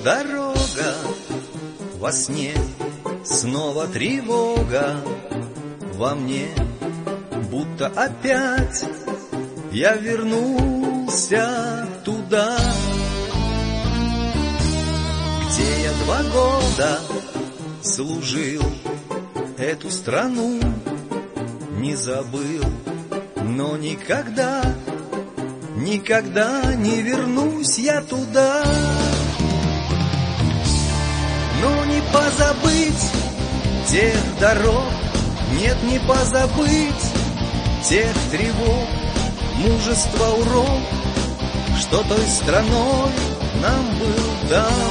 дорога, во сне снова тревога, во мне будто опять я вернулся туда, где я 2 года служил, эту страну не забыл, но никогда, никогда не вернусь я туда. Но не позабыть тех дорог, нет, не позабыть тех тревог, мужества, урок, что той страной нам был дан.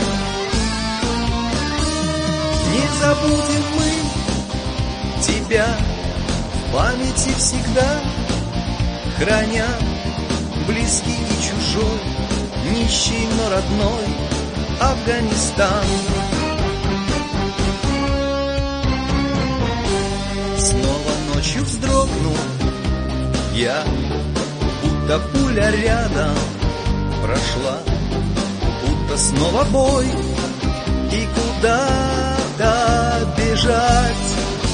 Не забудем мы тебя в памяти всегда, храня близкий и чужой, нищий, но родной Афганистан. Снова ночью вздрогнул я, будто пуля рядом прошла, будто снова бой, и куда-то бежать.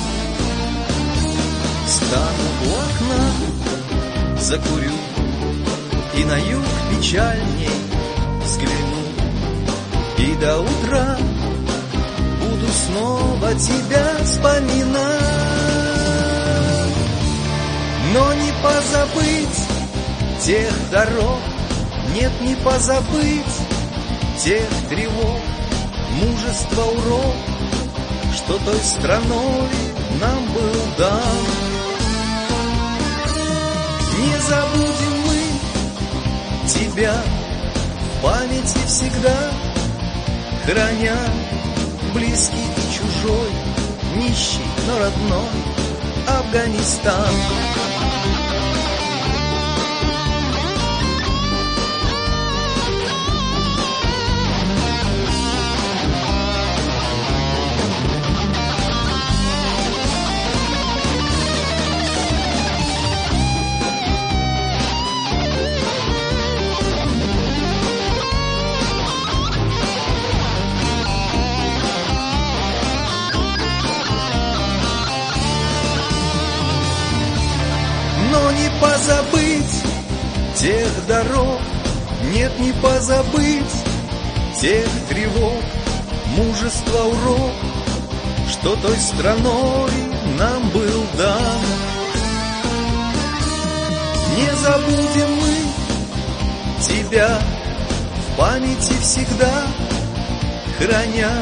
Встану у окна, закурю и на юг печальней взгляну, и до утра буду снова тебя вспоминать. Но не позабыть тех дорог, нет, не позабыть тех тревог, мужества, урок, что той страной нам был дан. Не забудем мы тебя в памяти всегда, храня близкий и чужой, нищий, но родной Афганистан. Но не позабыть тех дорог, нет, не позабыть тех тревог, мужества, урок, что той страной нам был дан. Не забудем мы тебя в памяти всегда, храня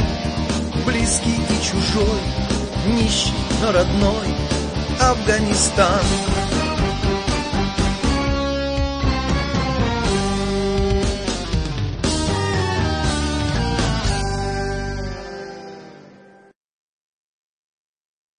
близкий и чужой, нищий, но родной Афганистан.